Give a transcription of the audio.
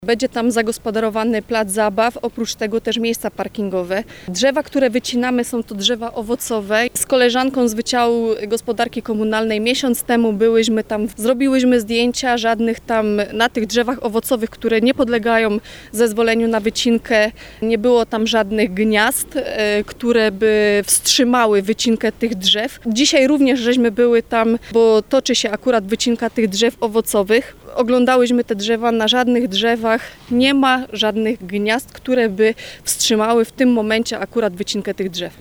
Będzie tam zagospodarowany plac zabaw, oprócz tego też miejsca parkingowe. Drzewa, które wycinamy, są to drzewa owocowe. Z koleżanką z Wydziału Gospodarki Komunalnej miesiąc temu byłyśmy tam, zrobiłyśmy zdjęcia, żadnych tam na tych drzewach owocowych, które nie podlegają zezwoleniu na wycinkę, nie było tam żadnych gniazd, które by wstrzymały wycinkę tych drzew. Dzisiaj również żeśmy były tam, bo toczy się akurat wycinka tych drzew owocowych. Oglądałyśmy te drzewa, na żadnych drzewach nie ma żadnych gniazd, które by wstrzymały w tym momencie akurat wycinkę tych drzew.